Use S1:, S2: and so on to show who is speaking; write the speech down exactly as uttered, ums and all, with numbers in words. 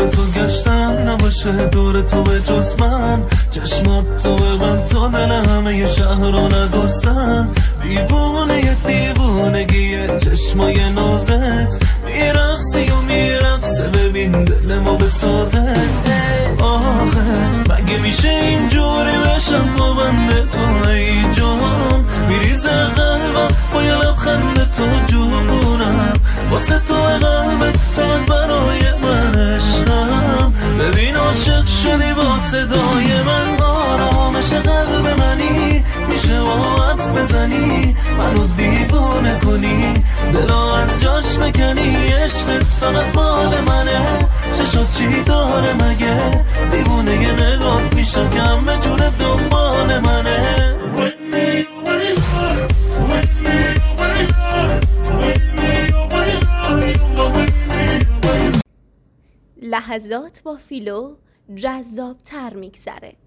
S1: دور تو گشتم نباشه دور تو به جز من، چشمات تو به من تو دل همه ی شهر رو ندوستن. دیوونه ی دیوونگیه چشمای نازت، میرقصی و میرقصه ببین دل ما بسازه. آخه مگه میشه اینجوری بشم با بنده تو ای جان، میریزه قلبم با یه لبخند تو جونم، واسه تو قلبت فقط برای من عشقم. ببین عاشق شدی با صدای من، آرامش قلب منی، میشه با حرف بزنی منو دیوونه کنی، دلا از جاش بکنی. عشقت فقط مال منه، چشات چی داره مگه؟ دیوونه یه نگات میشم که همه جور دنبال منه.
S2: لحظات با فیلو جذاب تر میگذره.